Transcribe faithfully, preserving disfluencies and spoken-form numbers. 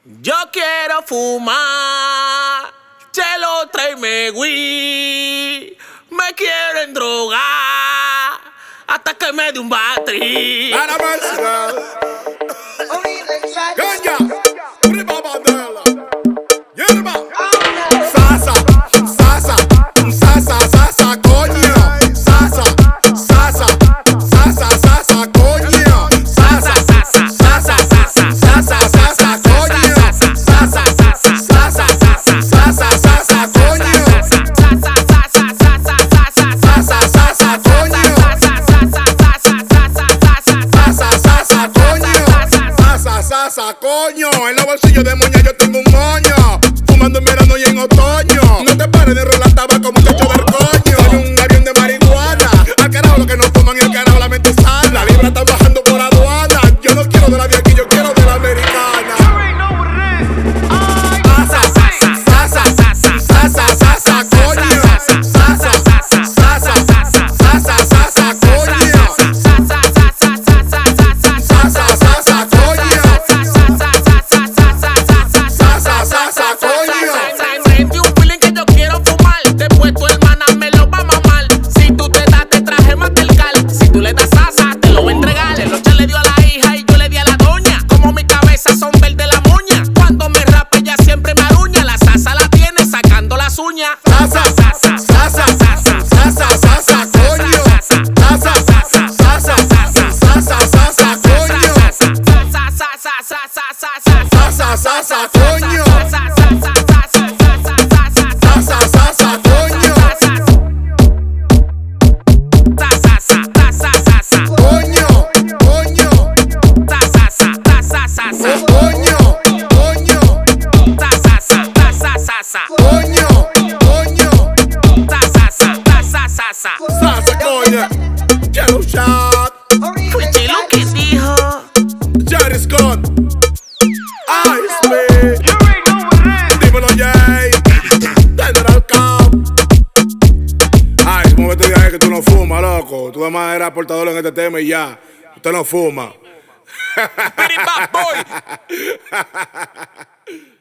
Yo quiero fumar, chelo, tráeme weed. Me quieren drogar hasta que me dé un battery. Para música. Ganja, riba bandela, hierba, sasa, sasa, sasa, sasa, coño, sasa, sasa, sasa, sasa, coño, sasa, sasa, sasa, sasa, sasa, sasa, coño, sasa, sasa, sasa, sasa, sasa, sasa, coño, sasa, sasa, sasa, sasa, sasa, sasa, coño, sasa, sasa, coño, sasa, sasa, coño. En los bolsillos de moña yo tengo un moño, fumando en verano y en otoño. No te pares de enrolar tabaco, muchacho del coño. Soy un avión de marihuana, al carajo los que no fuman y al carajo la mente sana. La libra está bajando por aduana, yo no quiero de la de aquí, yo quiero de la americana. Sasa, sasa, sasa, sasa, sasa, sasa, coño. Sasa, sasa, sasa, sasa, sasa, sasa, coño. Sasa, sasa, sasa, sasa, coño. Sasa, sasa, coño. Sentí un feeling que yo quiero fumar. Después tu hermana me lo va a mamar. Si tú te das, te traje más del cal. Si tú le das sasa, te lo voy a entregar. El ocha le dio a la hija y yo le di a la doña. Como mi cabeza son verde la moña. Cuando me rape ella siempre me aruña. La sasa la tiene sacando las uñas. Sasa, sasa, sasa, sasa, sasa, sasa, coño. Sasa, sasa, sasa, sasa, sasa, sasa, coño. Sasa, sasa, coño. Sasa, sasa, coño. Coño, coño. Coño, coño. Coño, coño. Sasa, coño. Quiero un shot. Fuiste lo que dijo. Jerry Scott. Ice Me. Dímelo, Jay. General Cap. Ay, como que te dije que tú no fumas, loco. Tú además eras portador en este tema y ya. Usted no fuma. Bidi Bad Boy.